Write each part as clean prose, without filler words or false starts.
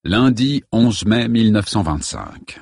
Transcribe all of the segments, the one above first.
Lundi 11 mai 1925.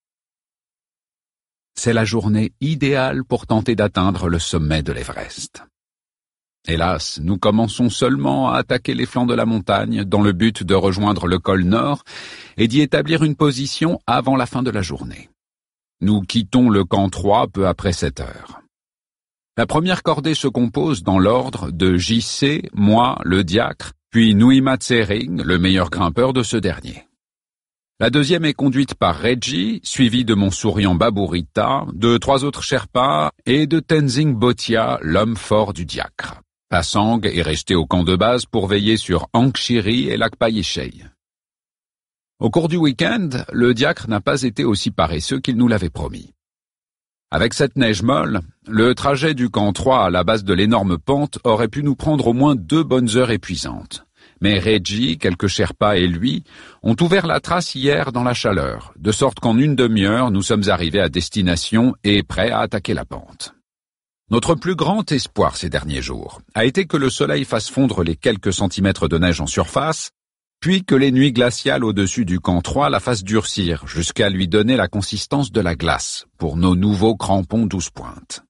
C'est la journée idéale pour tenter d'atteindre le sommet de l'Everest. Hélas, nous commençons seulement à attaquer les flancs de la montagne dans le but de rejoindre le col nord et d'y établir une position avant la fin de la journée. Nous quittons le camp 3 peu après 7 heures. La première cordée se compose dans l'ordre de JC, moi, le diacre, puis Nuima Tsering, le meilleur grimpeur de ce dernier. La deuxième est conduite par Reggie, suivi de mon souriant Baburita, de 3 autres Sherpas et de Tenzing Botia, l'homme fort du diacre. Pasang est resté au camp de base pour veiller sur Angshiri et Lakpa Yeshei. Au cours du week-end, le diacre n'a pas été aussi paresseux qu'il nous l'avait promis. Avec cette neige molle, le trajet du camp 3 à la base de l'énorme pente aurait pu nous prendre au moins 2 bonnes heures épuisantes. Mais Reggie, quelques Sherpas et lui ont ouvert la trace hier dans la chaleur, de sorte qu'en une demi-heure, nous sommes arrivés à destination et prêts à attaquer la pente. Notre plus grand espoir ces derniers jours a été que le soleil fasse fondre les quelques centimètres de neige en surface, puis que les nuits glaciales au-dessus du camp 3 la fassent durcir jusqu'à lui donner la consistance de la glace pour nos nouveaux crampons 12 pointes.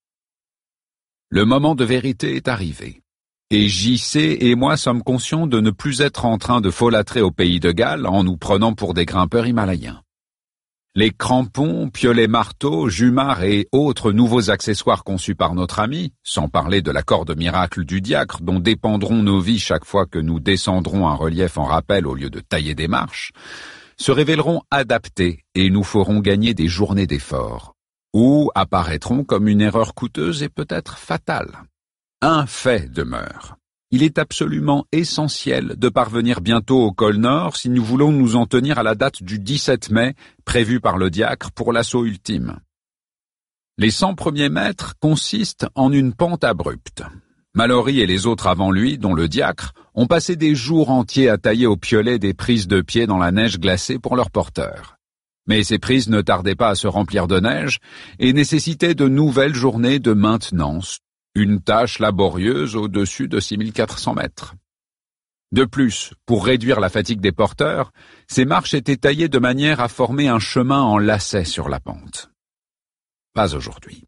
Le moment de vérité est arrivé, et JC et moi sommes conscients de ne plus être en train de folâtrer au pays de Galles en nous prenant pour des grimpeurs himalayens. Les crampons, piolets marteaux, jumars et autres nouveaux accessoires conçus par notre ami, sans parler de la corde miracle du diacre dont dépendront nos vies chaque fois que nous descendrons un relief en rappel au lieu de tailler des marches, se révéleront adaptés et nous feront gagner des journées d'efforts, ou apparaîtront comme une erreur coûteuse et peut-être fatale. Un fait demeure. Il est absolument essentiel de parvenir bientôt au col Nord si nous voulons nous en tenir à la date du 17 mai, prévue par le diacre pour l'assaut ultime. Les 100 premiers mètres consistent en une pente abrupte. Mallory et les autres avant lui, dont le diacre, ont passé des jours entiers à tailler au piolet des prises de pied dans la neige glacée pour leurs porteurs. Mais ces prises ne tardaient pas à se remplir de neige et nécessitaient de nouvelles journées de maintenance, une tâche laborieuse au-dessus de 6400 mètres. De plus, pour réduire la fatigue des porteurs, ces marches étaient taillées de manière à former un chemin en lacet sur la pente. Pas aujourd'hui.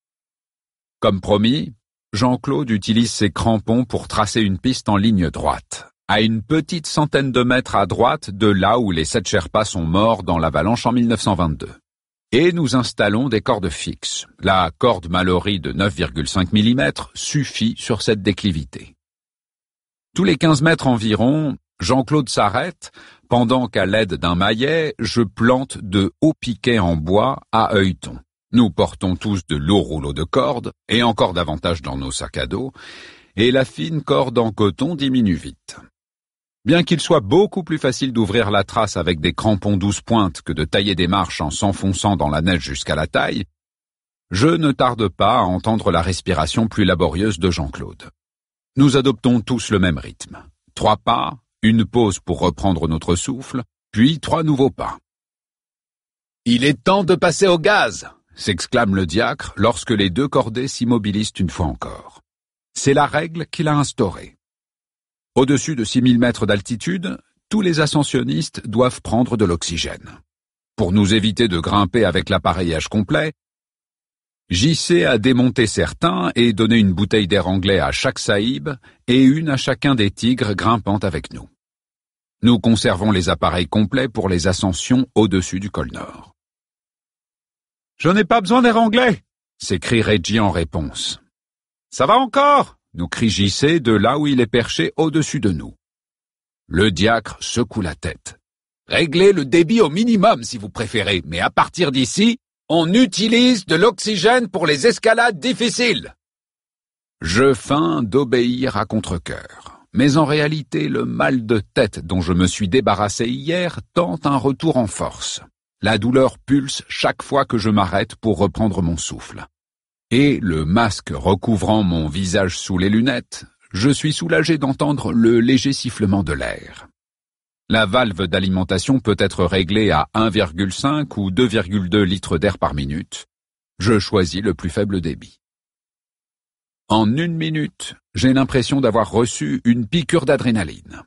Comme promis, Jean-Claude utilise ses crampons pour tracer une piste en ligne droite, à une petite centaine de mètres à droite de là où les 7 Sherpas sont morts dans l'avalanche en 1922. Et nous installons des cordes fixes. La corde Mallory de 9,5 mm suffit sur cette déclivité. Tous les 15 mètres environ, Jean-Claude s'arrête, pendant qu'à l'aide d'un maillet, je plante de hauts piquets en bois à œilleton. Nous portons tous de lourds rouleaux de cordes, et encore davantage dans nos sacs à dos, et la fine corde en coton diminue vite. Bien qu'il soit beaucoup plus facile d'ouvrir la trace avec des crampons 12 pointes que de tailler des marches en s'enfonçant dans la neige jusqu'à la taille, je ne tarde pas à entendre la respiration plus laborieuse de Jean-Claude. Nous adoptons tous le même rythme. 3 pas, une pause pour reprendre notre souffle, puis 3 nouveaux pas. « Il est temps de passer au gaz !» s'exclame le diacre lorsque les 2 cordées s'immobilisent une fois encore. C'est la règle qu'il a instaurée. Au-dessus de 6000 mètres d'altitude, tous les ascensionnistes doivent prendre de l'oxygène. Pour nous éviter de grimper avec l'appareillage complet, JC a démonté certains et donné une bouteille d'air anglais à chaque sahib et une à chacun des tigres grimpant avec nous. Nous conservons les appareils complets pour les ascensions au-dessus du col Nord. « Je n'ai pas besoin d'air anglais !» s'écrie Reggie en réponse. « Ça va encore !» nous crie JC de là où il est perché au-dessus de nous. Le diacre secoue la tête. « Réglez le débit au minimum si vous préférez, mais à partir d'ici, on utilise de l'oxygène pour les escalades difficiles. » Je feins d'obéir à contre-cœur, mais en réalité le mal de tête dont je me suis débarrassé hier tente un retour en force. La douleur pulse chaque fois que je m'arrête pour reprendre mon souffle. Et, le masque recouvrant mon visage sous les lunettes, je suis soulagé d'entendre le léger sifflement de l'air. La valve d'alimentation peut être réglée à 1,5 ou 2,2 litres d'air par minute. Je choisis le plus faible débit. En 1 minute, j'ai l'impression d'avoir reçu une piqûre d'adrénaline.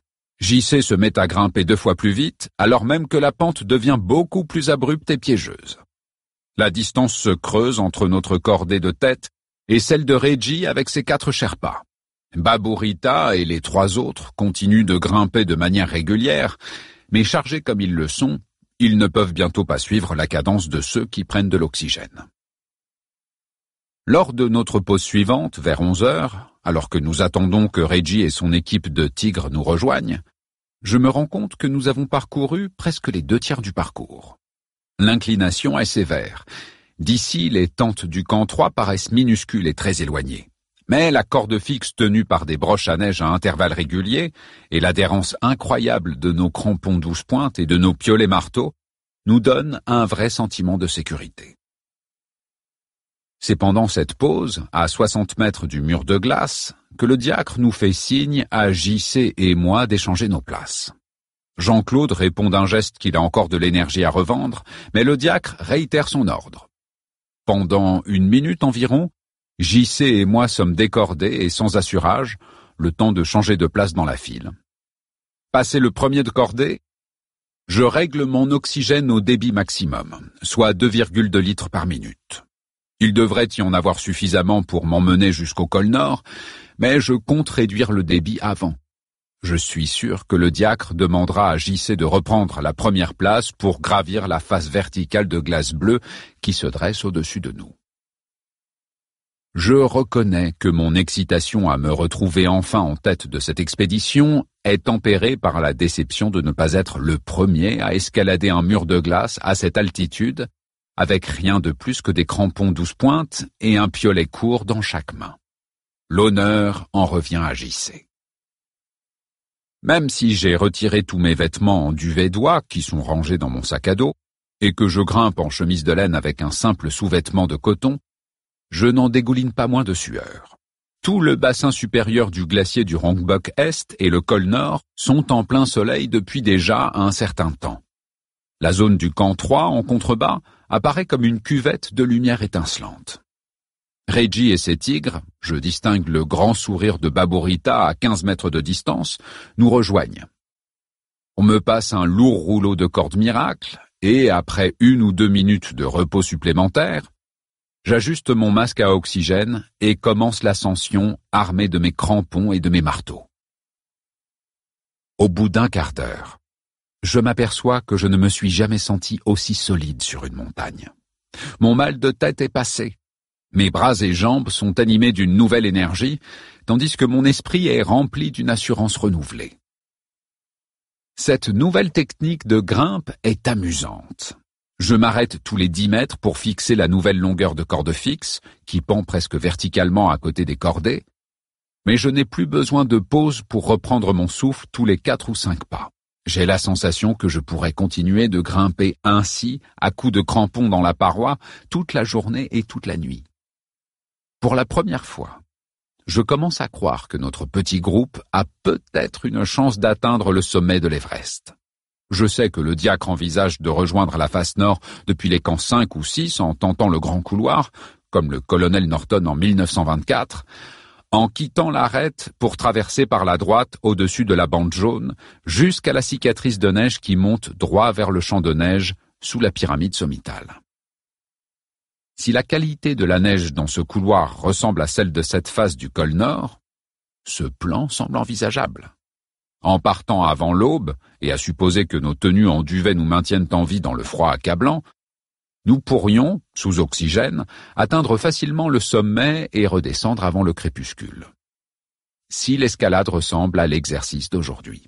JC se met à grimper 2 fois plus vite, alors même que la pente devient beaucoup plus abrupte et piégeuse. La distance se creuse entre notre cordée de tête et celle de Reggie avec ses 4 Sherpas. Babur-Rita et les 3 autres continuent de grimper de manière régulière, mais chargés comme ils le sont, ils ne peuvent bientôt pas suivre la cadence de ceux qui prennent de l'oxygène. Lors de notre pause suivante, vers 11 heures, alors que nous attendons que Reggie et son équipe de tigres nous rejoignent, je me rends compte que nous avons parcouru presque les 2/3 du parcours. L'inclination est sévère. D'ici, les tentes du camp 3 paraissent minuscules et très éloignées. Mais la corde fixe tenue par des broches à neige à intervalles réguliers et l'adhérence incroyable de nos crampons 12 pointes et de nos piolets marteaux nous donnent un vrai sentiment de sécurité. C'est pendant cette pause, à 60 mètres du mur de glace, que le diacre nous fait signe à JC et moi d'échanger nos places. Jean-Claude répond d'un geste qu'il a encore de l'énergie à revendre, mais le diacre réitère son ordre. Pendant 1 minute environ, JC et moi sommes décordés et sans assurage, le temps de changer de place dans la file. Passé le premier de cordée, je règle mon oxygène au débit maximum, soit 2,2 litres par minute. Il devrait y en avoir suffisamment pour m'emmener jusqu'au col nord, mais je compte réduire le débit avant. Je suis sûr que le diacre demandera à JC de reprendre la première place pour gravir la face verticale de glace bleue qui se dresse au-dessus de nous. Je reconnais que mon excitation à me retrouver enfin en tête de cette expédition est tempérée par la déception de ne pas être le premier à escalader un mur de glace à cette altitude, avec rien de plus que des crampons 12 pointes et un piolet court dans chaque main. L'honneur en revient à JC. Même si j'ai retiré tous mes vêtements en duvet d'oie qui sont rangés dans mon sac à dos, et que je grimpe en chemise de laine avec un simple sous-vêtement de coton, je n'en dégouline pas moins de sueur. Tout le bassin supérieur du glacier du Rongbuk Est et le col Nord sont en plein soleil depuis déjà un certain temps. La zone du camp 3, en contrebas, apparaît comme une cuvette de lumière étincelante. Reggie et ses tigres, je distingue le grand sourire de Babur-Rita à 15 mètres de distance, nous rejoignent. On me passe un lourd rouleau de corde miracle et, après 1 ou 2 minutes de repos supplémentaire, j'ajuste mon masque à oxygène et commence l'ascension armé de mes crampons et de mes marteaux. Au bout d'1 quart d'heure, je m'aperçois que je ne me suis jamais senti aussi solide sur une montagne. Mon mal de tête est passé. Mes bras et jambes sont animés d'une nouvelle énergie, tandis que mon esprit est rempli d'une assurance renouvelée. Cette nouvelle technique de grimpe est amusante. Je m'arrête tous les 10 mètres pour fixer la nouvelle longueur de corde fixe, qui pend presque verticalement à côté des cordées, mais je n'ai plus besoin de pause pour reprendre mon souffle tous les 4 ou 5 pas. J'ai la sensation que je pourrais continuer de grimper ainsi, à coups de crampons dans la paroi, toute la journée et toute la nuit. Pour la première fois, je commence à croire que notre petit groupe a peut-être une chance d'atteindre le sommet de l'Everest. Je sais que le diacre envisage de rejoindre la face nord depuis les camps 5 ou 6 en tentant le grand couloir, comme le colonel Norton en 1924, en quittant l'arête pour traverser par la droite au-dessus de la bande jaune jusqu'à la cicatrice de neige qui monte droit vers le champ de neige sous la pyramide sommitale. Si la qualité de la neige dans ce couloir ressemble à celle de cette face du col Nord, ce plan semble envisageable. En partant avant l'aube, et à supposer que nos tenues en duvet nous maintiennent en vie dans le froid accablant, nous pourrions, sous oxygène, atteindre facilement le sommet et redescendre avant le crépuscule. Si l'escalade ressemble à l'exercice d'aujourd'hui.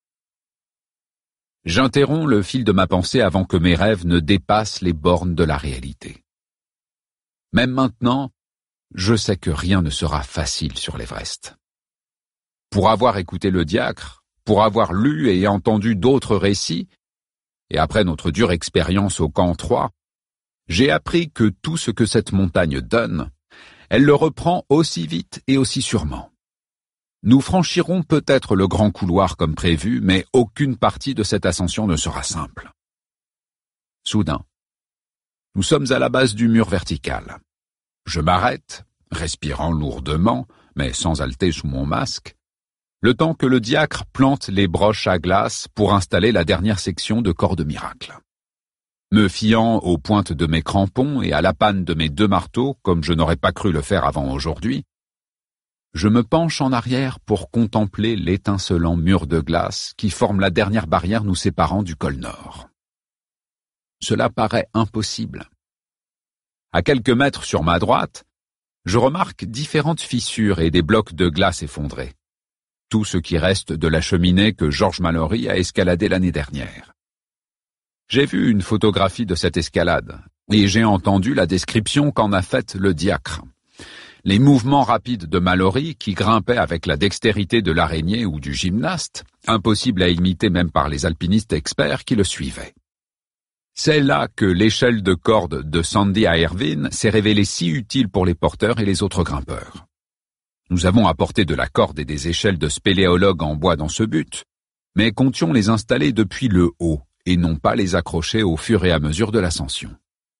J'interromps le fil de ma pensée avant que mes rêves ne dépassent les bornes de la réalité. Même maintenant, je sais que rien ne sera facile sur l'Everest. Pour avoir écouté le diacre, pour avoir lu et entendu d'autres récits, et après notre dure expérience au camp 3, j'ai appris que tout ce que cette montagne donne, elle le reprend aussi vite et aussi sûrement. Nous franchirons peut-être le grand couloir comme prévu, mais aucune partie de cette ascension ne sera simple. Soudain, nous sommes à la base du mur vertical. Je m'arrête, respirant lourdement, mais sans halter sous mon masque, le temps que le diacre plante les broches à glace pour installer la dernière section de corde miracle. Me fiant aux pointes de mes crampons et à la panne de mes 2 marteaux, comme je n'aurais pas cru le faire avant aujourd'hui, je me penche en arrière pour contempler l'étincelant mur de glace qui forme la dernière barrière nous séparant du col nord. Cela paraît impossible. À quelques mètres sur ma droite, je remarque différentes fissures et des blocs de glace effondrés. Tout ce qui reste de la cheminée que George Mallory a escaladée l'année dernière. J'ai vu une photographie de cette escalade, et j'ai entendu la description qu'en a faite le diacre. Les mouvements rapides de Mallory, qui grimpait avec la dextérité de l'araignée ou du gymnaste, impossible à imiter même par les alpinistes experts qui le suivaient. C'est là que l'échelle de corde de Sandy à Irvine s'est révélée si utile pour les porteurs et les autres grimpeurs. Nous avons apporté de la corde et des échelles de spéléologues en bois dans ce but, mais comptions les installer depuis le haut et non pas les accrocher au fur et à mesure de l'ascension.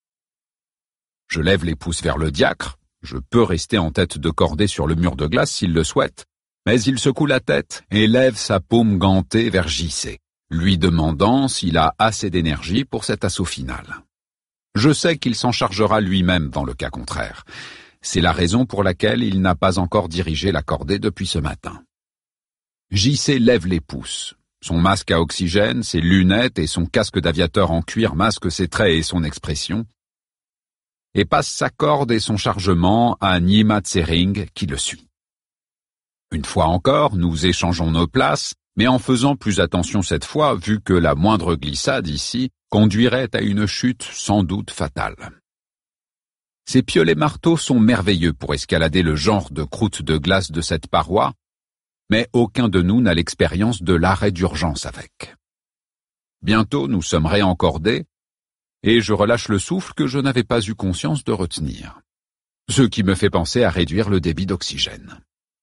Je lève les pouces vers le diacre, je peux rester en tête de cordée sur le mur de glace s'il le souhaite, mais il secoue la tête et lève sa paume gantée vers JC, lui demandant s'il a assez d'énergie pour cet assaut final. Je sais qu'il s'en chargera lui-même dans le cas contraire. C'est la raison pour laquelle il n'a pas encore dirigé la cordée depuis ce matin. JC lève les pouces. Son masque à oxygène, ses lunettes et son casque d'aviateur en cuir masquent ses traits et son expression, et passe sa corde et son chargement à Nima Tsering qui le suit. Une fois encore, nous échangeons nos places, mais en faisant plus attention cette fois, vu que la moindre glissade ici conduirait à une chute sans doute fatale. Ces piolets marteaux sont merveilleux pour escalader le genre de croûte de glace de cette paroi, mais aucun de nous n'a l'expérience de l'arrêt d'urgence avec. Bientôt nous sommes réencordés, et je relâche le souffle que je n'avais pas eu conscience de retenir, ce qui me fait penser à réduire le débit d'oxygène.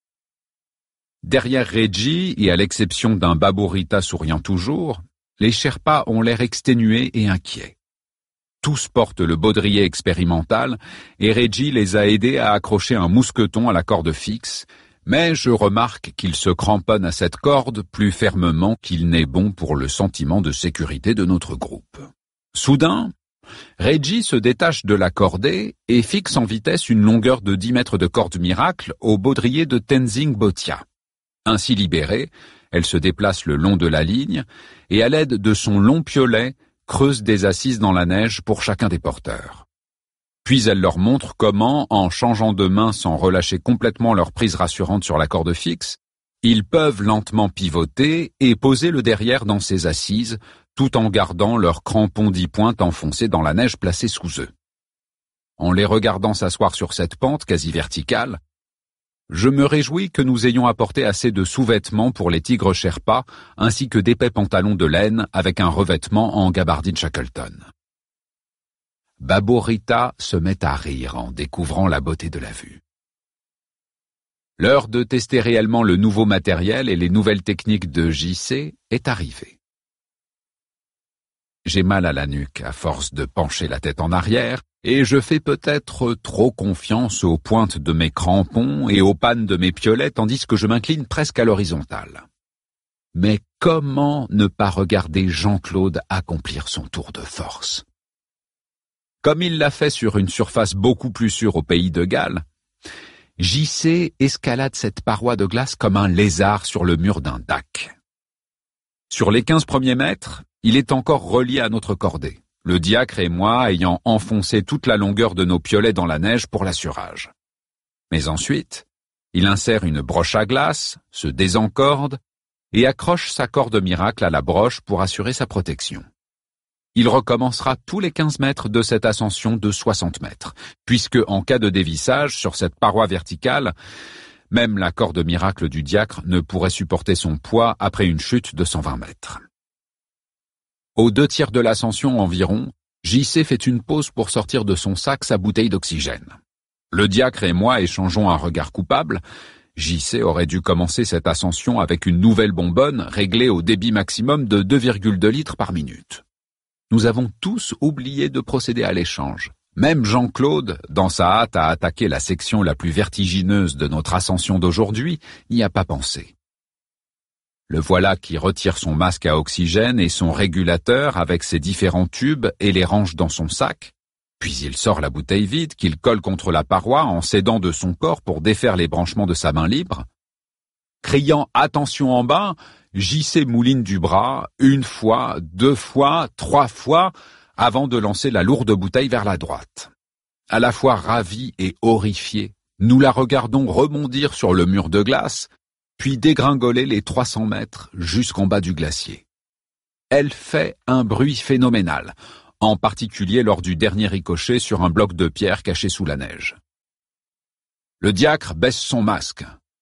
Derrière Reggie, et à l'exception d'un Baburita souriant toujours, les Sherpas ont l'air exténués et inquiets. Tous portent le baudrier expérimental, et Reggie les a aidés à accrocher un mousqueton à la corde fixe, mais je remarque qu'il se cramponne à cette corde plus fermement qu'il n'est bon pour le sentiment de sécurité de notre groupe. Soudain, Reggie se détache de la cordée et fixe en vitesse une longueur de 10 mètres de corde miracle au baudrier de Tenzing Botia. Ainsi libérée, elle se déplace le long de la ligne et à l'aide de son long piolet, creuse des assises dans la neige pour chacun des porteurs. Puis elle leur montre comment, en changeant de main sans relâcher complètement leur prise rassurante sur la corde fixe, ils peuvent lentement pivoter et poser le derrière dans ces assises, tout en gardant leurs crampons 10 pointes enfoncés dans la neige placés sous eux. En les regardant s'asseoir sur cette pente quasi verticale, je me réjouis que nous ayons apporté assez de sous-vêtements pour les tigres Sherpas, ainsi que d'épais pantalons de laine avec un revêtement en gabardine Shackleton. Baburita se met à rire en découvrant la beauté de la vue. L'heure de tester réellement le nouveau matériel et les nouvelles techniques de JC est arrivée. J'ai mal à la nuque à force de pencher la tête en arrière, et je fais peut-être trop confiance aux pointes de mes crampons et aux pannes de mes piolets tandis que je m'incline presque à l'horizontale. Mais comment ne pas regarder Jean-Claude accomplir son tour de force? Comme il l'a fait sur une surface beaucoup plus sûre au pays de Galles, JC escalade cette paroi de glace comme un lézard sur le mur d'un dac. Sur les 15 premiers mètres, il est encore relié à notre cordée, le diacre et moi ayant enfoncé toute la longueur de nos piolets dans la neige pour l'assurage. Mais ensuite, il insère une broche à glace, se désencorde et accroche sa corde miracle à la broche pour assurer sa protection. Il recommencera tous les 15 mètres de cette ascension de 60 mètres, puisque en cas de dévissage sur cette paroi verticale, même la corde miracle du diacre ne pourrait supporter son poids après une chute de 120 mètres. Aux 2 tiers de l'ascension environ, JC fait une pause pour sortir de son sac sa bouteille d'oxygène. Le diacre et moi échangeons un regard coupable. JC aurait dû commencer cette ascension avec une nouvelle bonbonne réglée au débit maximum de 2,2 litres par minute. Nous avons tous oublié de procéder à l'échange. Même Jean-Claude, dans sa hâte à attaquer la section la plus vertigineuse de notre ascension d'aujourd'hui, n'y a pas pensé. Le voilà qui retire son masque à oxygène et son régulateur avec ses différents tubes et les range dans son sac. Puis il sort la bouteille vide qu'il colle contre la paroi en s'aidant de son corps pour défaire les branchements de sa main libre. Criant « Attention en bas », JC mouline du bras, 1 fois, 2 fois, 3 fois, avant de lancer la lourde bouteille vers la droite. À la fois ravis et horrifiés, nous la regardons rebondir sur le mur de glace, puis dégringoler les 300 mètres jusqu'en bas du glacier. Elle fait un bruit phénoménal, en particulier lors du dernier ricochet sur un bloc de pierre caché sous la neige. Le diacre baisse son masque.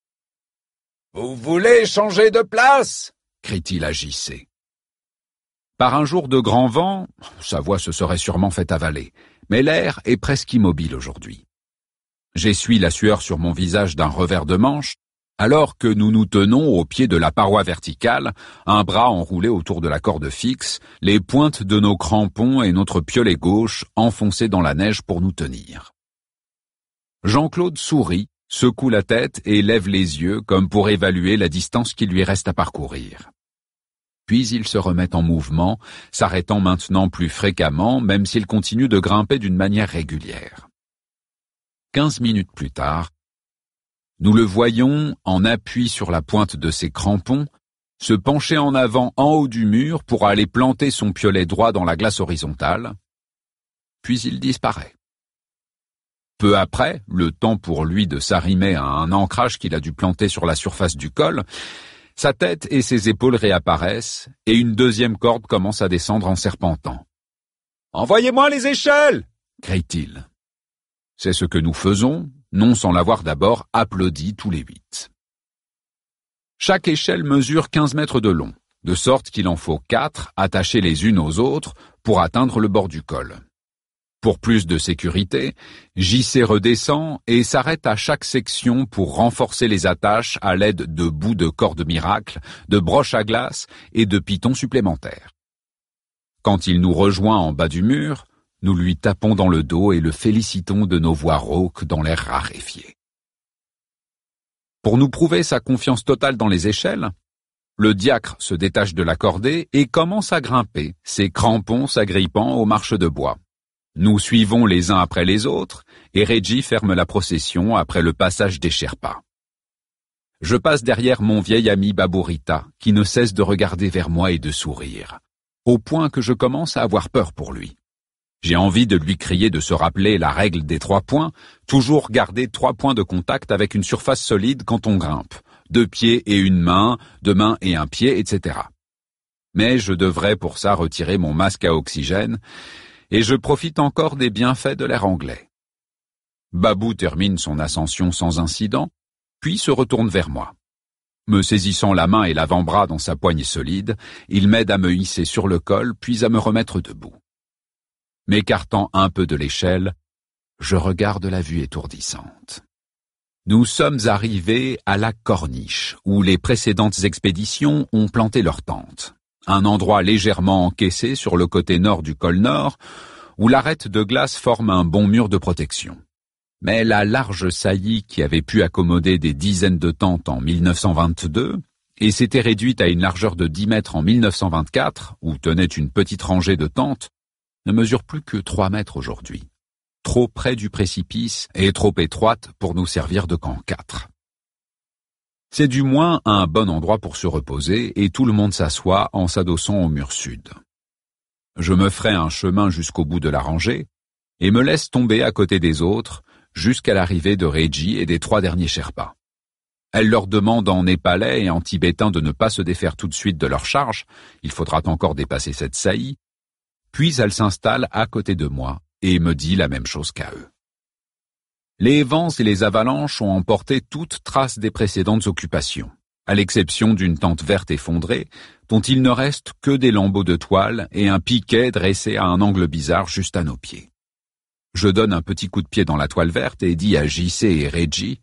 « Vous voulez changer de place ?» crie-t-il à JC. Par un jour de grand vent, sa voix se serait sûrement fait avaler, mais l'air est presque immobile aujourd'hui. J'essuie la sueur sur mon visage d'un revers de manche, alors que nous nous tenons au pied de la paroi verticale, un bras enroulé autour de la corde fixe, les pointes de nos crampons et notre piolet gauche enfoncés dans la neige pour nous tenir. Jean-Claude sourit, secoue la tête et lève les yeux comme pour évaluer la distance qu'il lui reste à parcourir. Puis il se remet en mouvement, s'arrêtant maintenant plus fréquemment, même s'il continue de grimper d'une manière régulière. 15 minutes plus tard, nous le voyons, en appui sur la pointe de ses crampons, se pencher en avant en haut du mur pour aller planter son piolet droit dans la glace horizontale, puis il disparaît. Peu après, le temps pour lui de s'arrimer à un ancrage qu'il a dû planter sur la surface du col, sa tête et ses épaules réapparaissent, et une deuxième corde commence à descendre en serpentant. « Envoyez-moi les échelles !» crie-t-il. C'est ce que nous faisons, non sans l'avoir d'abord applaudi tous les 8. Chaque échelle mesure 15 mètres de long, de sorte qu'il en faut 4 attachées les unes aux autres pour atteindre le bord du col. Pour plus de sécurité, JC redescend et s'arrête à chaque section pour renforcer les attaches à l'aide de bouts de corde miracle, de broches à glace et de pitons supplémentaires. Quand il nous rejoint en bas du mur, nous lui tapons dans le dos et le félicitons de nos voix rauques dans l'air raréfié. Pour nous prouver sa confiance totale dans les échelles, le diacre se détache de la cordée et commence à grimper, ses crampons s'agrippant aux marches de bois. Nous suivons les uns après les autres, et Reggie ferme la procession après le passage des Sherpas. Je passe derrière mon vieil ami Baburita, qui ne cesse de regarder vers moi et de sourire, au point que je commence à avoir peur pour lui. J'ai envie de lui crier de se rappeler la règle des 3 points, toujours garder 3 points de contact avec une surface solide quand on grimpe, 2 pieds et une main, 2 mains et un pied, etc. Mais je devrais pour ça retirer mon masque à oxygène, et je profite encore des bienfaits de l'air anglais. Babou termine son ascension sans incident, puis se retourne vers moi. Me saisissant la main et l'avant-bras dans sa poignée solide, il m'aide à me hisser sur le col, puis à me remettre debout. M'écartant un peu de l'échelle, je regarde la vue étourdissante. Nous sommes arrivés à la Corniche, où les précédentes expéditions ont planté leurs tentes. Un endroit légèrement encaissé sur le côté nord du col nord, où l'arête de glace forme un bon mur de protection. Mais la large saillie qui avait pu accommoder des dizaines de tentes en 1922, et s'était réduite à une largeur de 10 mètres en 1924, où tenait une petite rangée de tentes, ne mesure plus que 3 mètres aujourd'hui. Trop près du précipice et trop étroite pour nous servir de camp 4. C'est du moins un bon endroit pour se reposer et tout le monde s'assoit en s'adossant au mur sud. Je me ferai un chemin jusqu'au bout de la rangée et me laisse tomber à côté des autres jusqu'à l'arrivée de Reggie et des 3 derniers Sherpas. Elle leur demande en népalais et en tibétain de ne pas se défaire tout de suite de leur charge, il faudra encore dépasser cette saillie, puis elle s'installe à côté de moi et me dit la même chose qu'à eux. Les vents et les avalanches ont emporté toute trace des précédentes occupations, à l'exception d'une tente verte effondrée, dont il ne reste que des lambeaux de toile et un piquet dressé à un angle bizarre juste à nos pieds. Je donne un petit coup de pied dans la toile verte et dis à JC et Reggie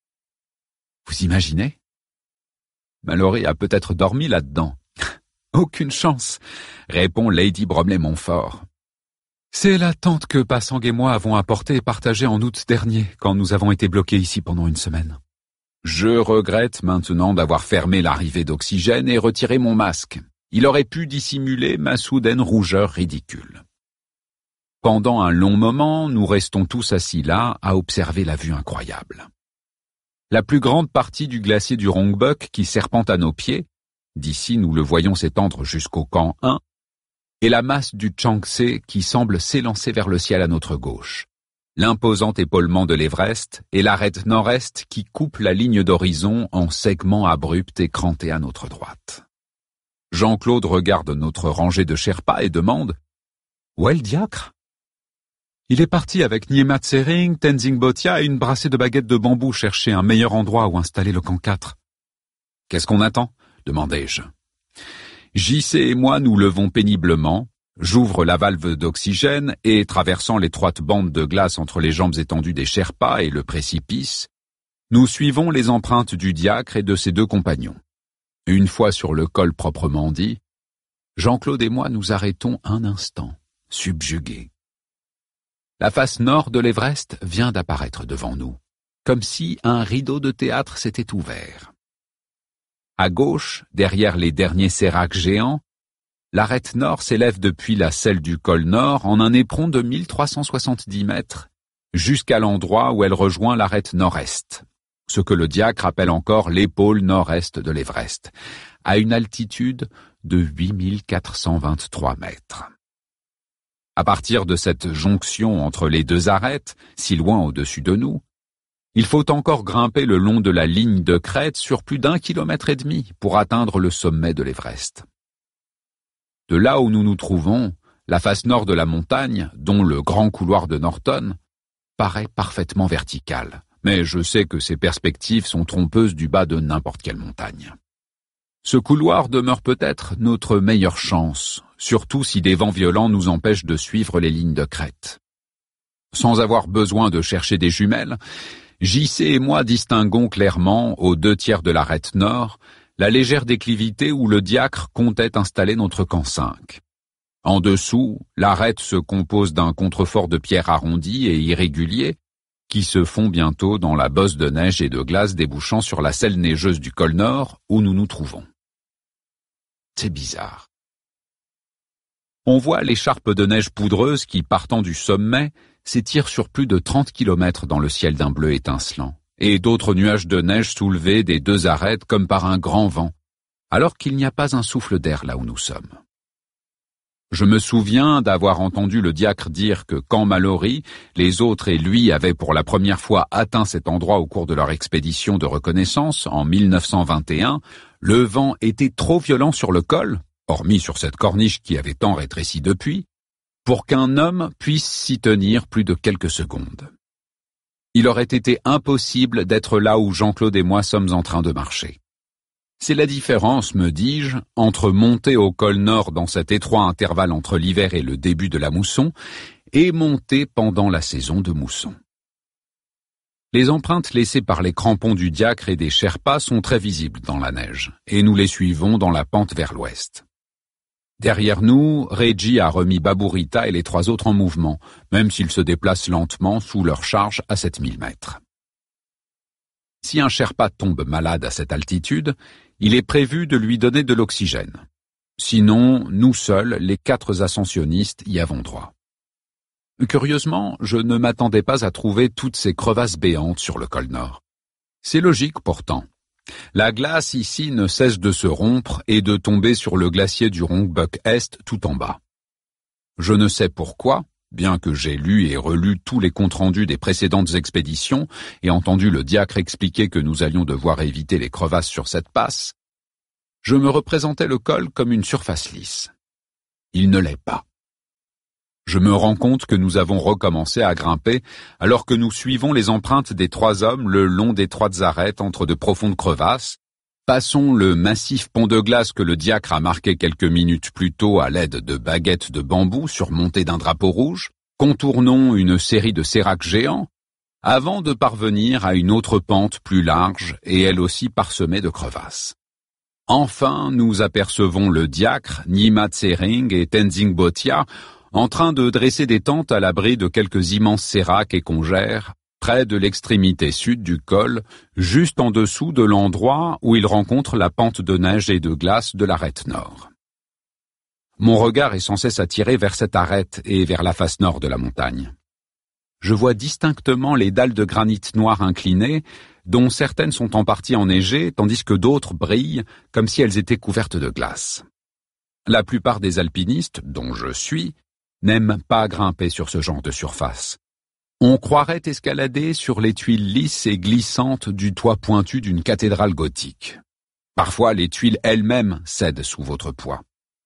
« Vous imaginez ? Mallory a peut-être dormi là-dedans. » « Aucune chance, » répond Lady Bromley-Montfort. « C'est la tente que Passang et moi avons apportée et partagée en août dernier, quand nous avons été bloqués ici pendant une semaine. » Je regrette maintenant d'avoir fermé l'arrivée d'oxygène et retiré mon masque. Il aurait pu dissimuler ma soudaine rougeur ridicule. Pendant un long moment, nous restons tous assis là à observer la vue incroyable. La plus grande partie du glacier du Rongbuk qui serpente à nos pieds, d'ici nous le voyons s'étendre jusqu'au camp 1, et la masse du Changtse qui semble s'élancer vers le ciel à notre gauche, l'imposant épaulement de l'Everest et l'arête nord-est qui coupe la ligne d'horizon en segments abrupts et crantés à notre droite. Jean-Claude regarde notre rangée de Sherpas et demande « Où est le diacre ?» Il est parti avec Nyema Tsering, Tenzing Botia et une brassée de baguettes de bambou chercher un meilleur endroit où installer le camp 4. « Qu'est-ce qu'on attend ?» demandai-je. JC et moi nous levons péniblement, j'ouvre la valve d'oxygène et, traversant l'étroite bande de glace entre les jambes étendues des Sherpas et le précipice, nous suivons les empreintes du diacre et de ses deux compagnons. Une fois sur le col proprement dit, Jean-Claude et moi nous arrêtons un instant, subjugués. La face nord de l'Everest vient d'apparaître devant nous, comme si un rideau de théâtre s'était ouvert. À gauche, derrière les derniers séracs géants, l'arête nord s'élève depuis la selle du col nord en un éperon de 1370 mètres, jusqu'à l'endroit où elle rejoint l'arête nord-est, ce que le diacre appelle encore l'épaule nord-est de l'Everest, à une altitude de 8423 mètres. À partir de cette jonction entre les deux arêtes, si loin au-dessus de nous, il faut encore grimper le long de la ligne de crête sur plus d'1,5 kilomètre pour atteindre le sommet de l'Everest. De là où nous nous trouvons, la face nord de la montagne, dont le grand couloir de Norton, paraît parfaitement verticale, mais je sais que ces perspectives sont trompeuses du bas de n'importe quelle montagne. Ce couloir demeure peut-être notre meilleure chance, surtout si des vents violents nous empêchent de suivre les lignes de crête. Sans avoir besoin de chercher des jumelles, JC et moi distinguons clairement, aux 2/3 de l'arête nord, la légère déclivité où le diacre comptait installer notre camp 5. En dessous, l'arête se compose d'un contrefort de pierre arrondi et irrégulier qui se fond bientôt dans la bosse de neige et de glace débouchant sur la selle neigeuse du col nord où nous nous trouvons. C'est bizarre. On voit l'écharpe de neige poudreuse qui, partant du sommet, s'étire sur plus de 30 kilomètres dans le ciel d'un bleu étincelant, et d'autres nuages de neige soulevés des deux arêtes comme par un grand vent, alors qu'il n'y a pas un souffle d'air là où nous sommes. Je me souviens d'avoir entendu le diacre dire que quand Mallory, les autres et lui avaient pour la première fois atteint cet endroit au cours de leur expédition de reconnaissance en 1921, le vent était trop violent sur le col, hormis sur cette corniche qui avait tant rétréci depuis, pour qu'un homme puisse s'y tenir plus de quelques secondes. Il aurait été impossible d'être là où Jean-Claude et moi sommes en train de marcher. C'est la différence, me dis-je, entre monter au col nord dans cet étroit intervalle entre l'hiver et le début de la mousson et monter pendant la saison de mousson. Les empreintes laissées par les crampons du diacre et des Sherpas sont très visibles dans la neige, et nous les suivons dans la pente vers l'ouest. Derrière nous, Reggie a remis Baburita et les 3 autres en mouvement, même s'ils se déplacent lentement sous leur charge à 7000 mètres. Si un Sherpa tombe malade à cette altitude, il est prévu de lui donner de l'oxygène. Sinon, nous seuls, les 4 ascensionnistes, y avons droit. Curieusement, je ne m'attendais pas à trouver toutes ces crevasses béantes sur le col nord. C'est logique pourtant. La glace ici ne cesse de se rompre et de tomber sur le glacier du Rongbuk Est tout en bas. Je ne sais pourquoi, bien que j'ai lu et relu tous les comptes rendus des précédentes expéditions et entendu le diacre expliquer que nous allions devoir éviter les crevasses sur cette passe, je me représentais le col comme une surface lisse. Il ne l'est pas. Je me rends compte que nous avons recommencé à grimper alors que nous suivons les empreintes des 3 hommes le long d'étroites arêtes entre de profondes crevasses, passons le massif pont de glace que le diacre a marqué quelques minutes plus tôt à l'aide de baguettes de bambou surmontées d'un drapeau rouge, contournons une série de séracs géants, avant de parvenir à une autre pente plus large et elle aussi parsemée de crevasses. Enfin, nous apercevons le diacre, Nyima Tsering et Tenzing Botia en train de dresser des tentes à l'abri de quelques immenses séracs et congères, près de l'extrémité sud du col, juste en dessous de l'endroit où il rencontre la pente de neige et de glace de l'arête nord. Mon regard est sans cesse attiré vers cette arête et vers la face nord de la montagne. Je vois distinctement les dalles de granit noir inclinées, dont certaines sont en partie enneigées, tandis que d'autres brillent comme si elles étaient couvertes de glace. La plupart des alpinistes, dont je suis, n'aiment pas grimper sur ce genre de surface. On croirait escalader sur les tuiles lisses et glissantes du toit pointu d'une cathédrale gothique. Parfois, les tuiles elles-mêmes cèdent sous votre poids.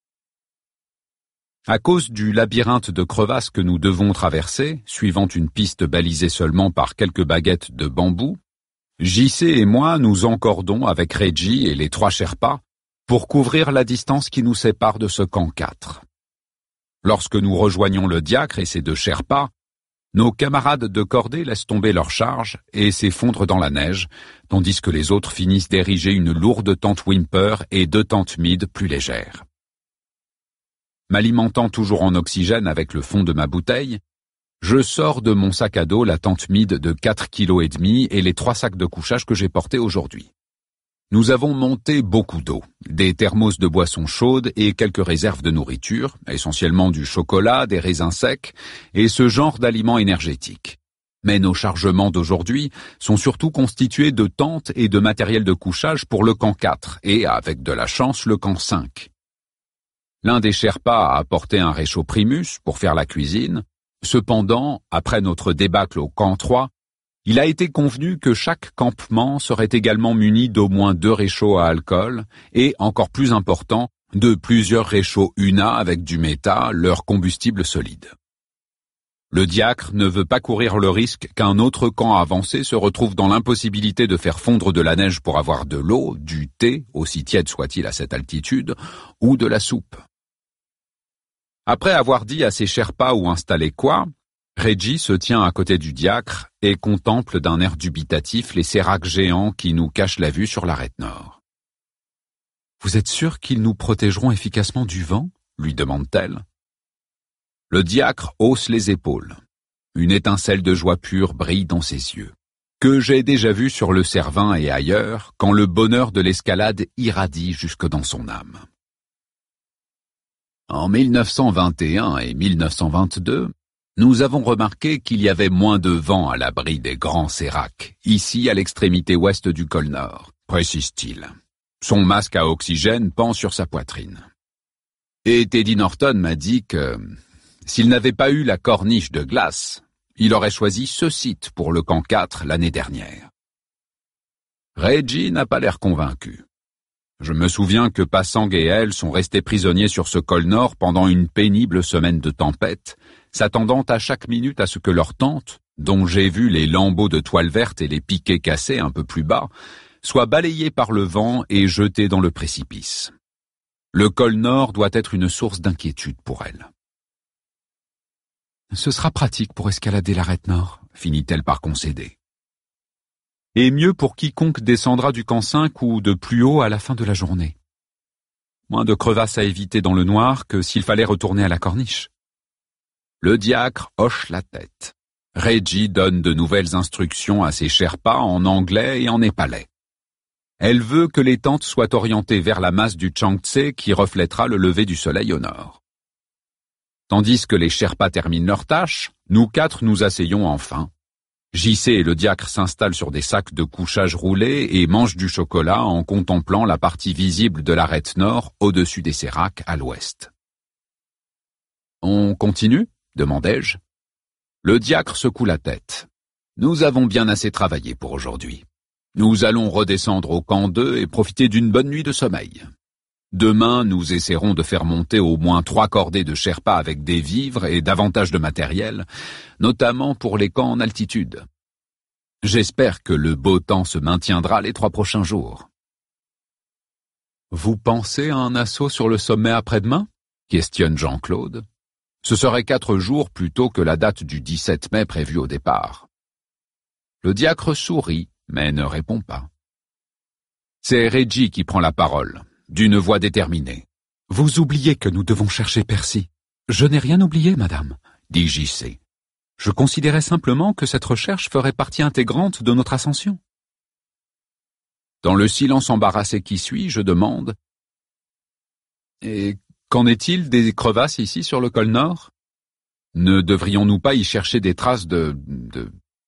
À cause du labyrinthe de crevasses que nous devons traverser, suivant une piste balisée seulement par quelques baguettes de bambou, JC et moi nous encordons avec Reggie et les 3 Sherpas pour couvrir la distance qui nous sépare de ce camp 4. Lorsque nous rejoignons le diacre et ses 2 Sherpas, nos camarades de cordée laissent tomber leur charge et s'effondrent dans la neige, tandis que les autres finissent d'ériger une lourde tente Whymper et 2 tentes Meade plus légères. M'alimentant toujours en oxygène avec le fond de ma bouteille, je sors de mon sac à dos la tente Meade de 4,5 kg et les 3 sacs de couchage que j'ai portés aujourd'hui. Nous avons monté beaucoup d'eau, des thermos de boissons chaudes et quelques réserves de nourriture, essentiellement du chocolat, des raisins secs et ce genre d'aliments énergétiques. Mais nos chargements d'aujourd'hui sont surtout constitués de tentes et de matériel de couchage pour le camp 4 et, avec de la chance, le camp 5. L'un des Sherpas a apporté un réchaud Primus pour faire la cuisine. Cependant, après notre débâcle au camp 3, il a été convenu que chaque campement serait également muni d'au moins 2 réchauds à alcool et, encore plus important, de plusieurs réchauds UNA avec du méta, leur combustible solide. Le diacre ne veut pas courir le risque qu'un autre camp avancé se retrouve dans l'impossibilité de faire fondre de la neige pour avoir de l'eau, du thé, aussi tiède soit-il à cette altitude, ou de la soupe. Après avoir dit à ses Sherpas où installer quoi, Reggie se tient à côté du diacre et contemple d'un air dubitatif les séracs géants qui nous cachent la vue sur l'arête nord. « Vous êtes sûr qu'ils nous protégeront efficacement du vent ?» lui demande-t-elle. Le diacre hausse les épaules. Une étincelle de joie pure brille dans ses yeux, que j'ai déjà vue sur le Cervin et ailleurs, quand le bonheur de l'escalade irradie jusque dans son âme. En 1921 et 1922, nous avons remarqué qu'il y avait moins de vent à l'abri des grands séracs, ici à l'extrémité ouest du col Nord, précise-t-il. Son masque à oxygène pend sur sa poitrine. Et Teddy Norton m'a dit que, s'il n'avait pas eu la corniche de glace, il aurait choisi ce site pour le camp 4 l'année dernière. Reggie n'a pas l'air convaincu. Je me souviens que Passang et elle sont restés prisonniers sur ce col Nord pendant une pénible semaine de tempête, s'attendant à chaque minute à ce que leur tente, dont j'ai vu les lambeaux de toile verte et les piquets cassés un peu plus bas, soit balayée par le vent et jetée dans le précipice. Le col Nord doit être une source d'inquiétude pour elle. « Ce sera pratique pour escalader l'arête nord », finit-elle par concéder. Et mieux pour quiconque descendra du camp 5 ou de plus haut à la fin de la journée. Moins de crevasses à éviter dans le noir que s'il fallait retourner à la corniche. Le diacre hoche la tête. Reggie donne de nouvelles instructions à ses Sherpas en anglais et en népalais. Elle veut que les tentes soient orientées vers la masse du Changtse qui reflètera le lever du soleil au nord. Tandis que les Sherpas terminent leur tâche, nous 4 nous asseyons enfin. JC et le diacre s'installent sur des sacs de couchage roulés et mangent du chocolat en contemplant la partie visible de l'arête nord au-dessus des séracs à l'ouest. « On continue ?» demandai-je. Le diacre secoue la tête. « Nous avons bien assez travaillé pour aujourd'hui. Nous allons redescendre au camp 2 et profiter d'une bonne nuit de sommeil. Demain, nous essaierons de faire monter au moins 3 cordées de Sherpas avec des vivres et davantage de matériel, notamment pour les camps en altitude. J'espère que le beau temps se maintiendra les 3 prochains jours. »« Vous pensez à un assaut sur le sommet après-demain » questionne Jean-Claude. « Ce serait 4 jours plus tôt que la date du 17 mai prévue au départ. » Le diacre sourit, mais ne répond pas. C'est Reggie qui prend la parole, d'une voix déterminée. « Vous oubliez que nous devons chercher Percy. »« Je n'ai rien oublié, madame, » dit JC. « Je considérais simplement que cette recherche ferait partie intégrante de notre ascension. Dans le silence embarrassé qui suit, je demande « Et qu'en est-il des crevasses ici sur le col Nord? Ne devrions-nous pas y chercher des traces de Percy ?»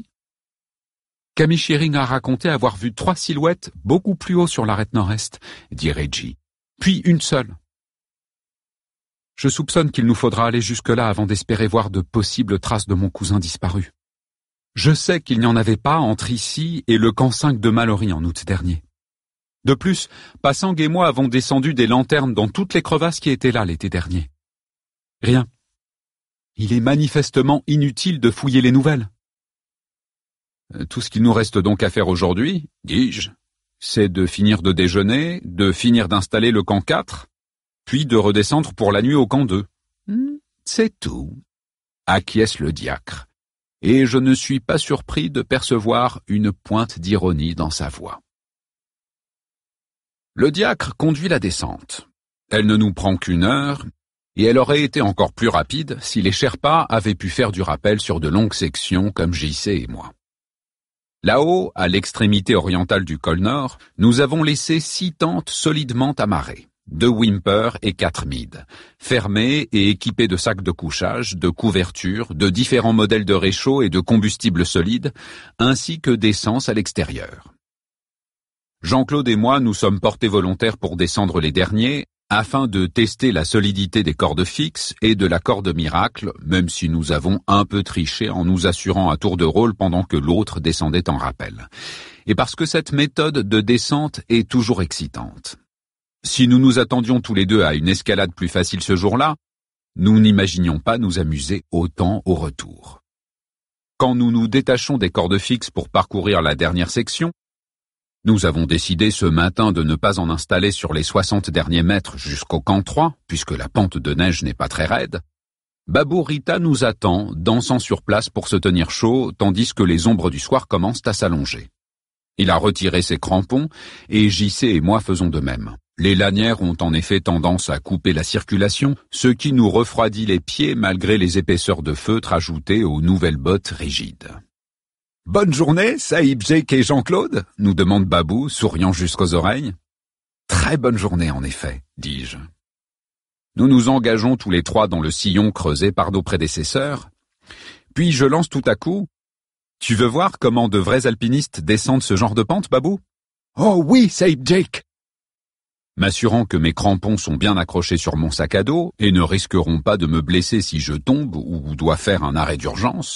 Camille Shearing a raconté avoir vu 3 silhouettes beaucoup plus haut sur l'arête nord-est, dit Reggie, puis une seule. Je soupçonne qu'il nous faudra aller jusque-là avant d'espérer voir de possibles traces de mon cousin disparu. Je sais qu'il n'y en avait pas entre ici et le camp 5 de Mallory en août dernier. De plus, Passang et moi avons descendu des lanternes dans toutes les crevasses qui étaient là l'été dernier. Rien. Il est manifestement inutile de fouiller les nouvelles. Tout ce qu'il nous reste donc à faire aujourd'hui, dis-je, c'est de finir de déjeuner, de finir d'installer le camp 4, puis de redescendre pour la nuit au camp 2. C'est tout, acquiesce le diacre, et je ne suis pas surpris de percevoir une pointe d'ironie dans sa voix. Le diacre conduit la descente. Elle ne nous prend qu'1 heure, et elle aurait été encore plus rapide si les Sherpas avaient pu faire du rappel sur de longues sections comme JC et moi. Là-haut, à l'extrémité orientale du col Nord, nous avons laissé 6 tentes solidement amarrées, 2 Whymper et 4 Mead, fermées et équipées de sacs de couchage, de couvertures, de différents modèles de réchaud et de combustible solide, ainsi que d'essence à l'extérieur. Jean-Claude et moi nous sommes portés volontaires pour descendre les derniers, afin de tester la solidité des cordes fixes et de la corde miracle, même si nous avons un peu triché en nous assurant à tour de rôle pendant que l'autre descendait en rappel. Et parce que cette méthode de descente est toujours excitante. Si nous nous attendions tous les deux à une escalade plus facile ce jour-là, nous n'imaginions pas nous amuser autant au retour. Quand nous nous détachons des cordes fixes pour parcourir la dernière section, nous avons décidé ce matin de ne pas en installer sur les 60 derniers mètres jusqu'au camp 3, puisque la pente de neige n'est pas très raide. Babou Rita nous attend, dansant sur place pour se tenir chaud, tandis que les ombres du soir commencent à s'allonger. Il a retiré ses crampons, et JC et moi faisons de même. Les lanières ont en effet tendance à couper la circulation, ce qui nous refroidit les pieds malgré les épaisseurs de feutre ajoutées aux nouvelles bottes rigides. « Bonne journée, Saïb, Jake et Jean-Claude » nous demande Babou, souriant jusqu'aux oreilles. « Très bonne journée, en effet, dis-je. » Nous nous engageons tous les 3 dans le sillon creusé par nos prédécesseurs. Puis je lance tout à coup. « Tu veux voir comment de vrais alpinistes descendent ce genre de pente, Babou ?»« Oh oui, Saïb Jake !» M'assurant que mes crampons sont bien accrochés sur mon sac à dos et ne risqueront pas de me blesser si je tombe ou dois faire un arrêt d'urgence,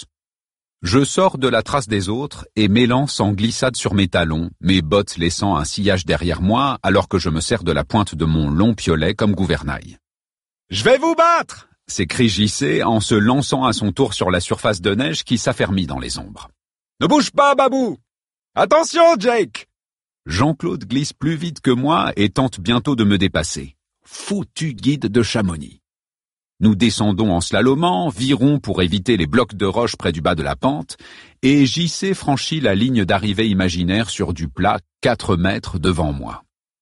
je sors de la trace des autres et m'élance en glissade sur mes talons, mes bottes laissant un sillage derrière moi alors que je me sers de la pointe de mon long piolet comme gouvernail. « Je vais vous battre !» s'écrie JC en se lançant à son tour sur la surface de neige qui s'affermit dans les ombres. « Ne bouge pas, Babou ! Attention, Jake !» Jean-Claude glisse plus vite que moi et tente bientôt de me dépasser. Foutu guide de Chamonix. Nous descendons en slalomant, virons pour éviter les blocs de roche près du bas de la pente, et JC franchit la ligne d'arrivée imaginaire sur du plat 4 mètres devant moi.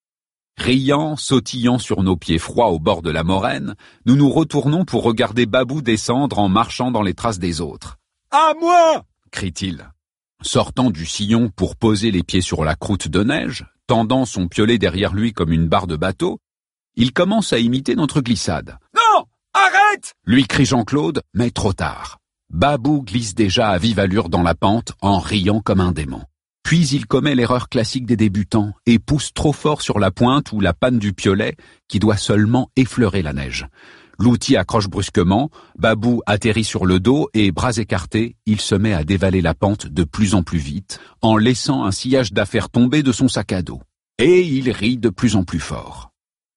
Riant, sautillant sur nos pieds froids au bord de la moraine, nous nous retournons pour regarder Babou descendre en marchant dans les traces des autres. « À moi !» crie-t-il. Sortant du sillon pour poser les pieds sur la croûte de neige, tendant son piolet derrière lui comme une barre de bateau, il commence à imiter notre glissade. « Non ! Arrête !» lui crie Jean-Claude, mais trop tard. Babou glisse déjà à vive allure dans la pente en riant comme un démon. Puis il commet l'erreur classique des débutants et pousse trop fort sur la pointe ou la panne du piolet qui doit seulement effleurer la neige. L'outil accroche brusquement, Babou atterrit sur le dos et, bras écartés, il se met à dévaler la pente de plus en plus vite, en laissant un sillage d'affaires tomber de son sac à dos. Et il rit de plus en plus fort.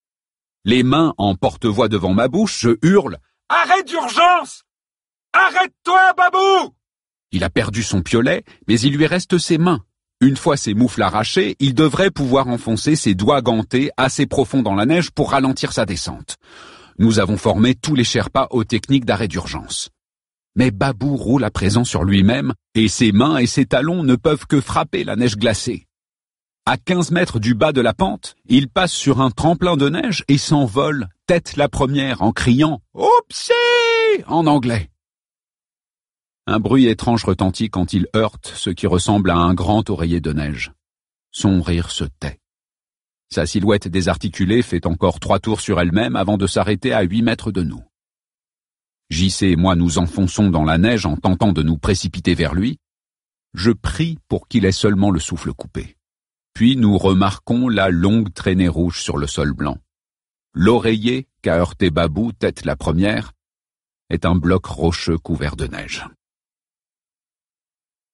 Les mains en porte-voix devant ma bouche, je hurle « Arrête d'urgence ! Arrête-toi, Babou !» Il a perdu son piolet, mais il lui reste ses mains. Une fois ses moufles arrachés, il devrait pouvoir enfoncer ses doigts gantés assez profond dans la neige pour ralentir sa descente. Nous avons formé tous les Sherpas aux techniques d'arrêt d'urgence. Mais Babou roule à présent sur lui-même, et ses mains et ses talons ne peuvent que frapper la neige glacée. À 15 mètres du bas de la pente, il passe sur un tremplin de neige et s'envole, tête la première, en criant « Oupsie !» en anglais. Un bruit étrange retentit quand il heurte ce qui ressemble à un grand oreiller de neige. Son rire se tait. Sa silhouette désarticulée fait encore 3 tours sur elle-même avant de s'arrêter à 8 mètres de nous. JC et moi nous enfonçons dans la neige en tentant de nous précipiter vers lui. Je prie pour qu'il ait seulement le souffle coupé. Puis nous remarquons la longue traînée rouge sur le sol blanc. L'oreiller qu'a heurté Babou, tête la première, est un bloc rocheux couvert de neige.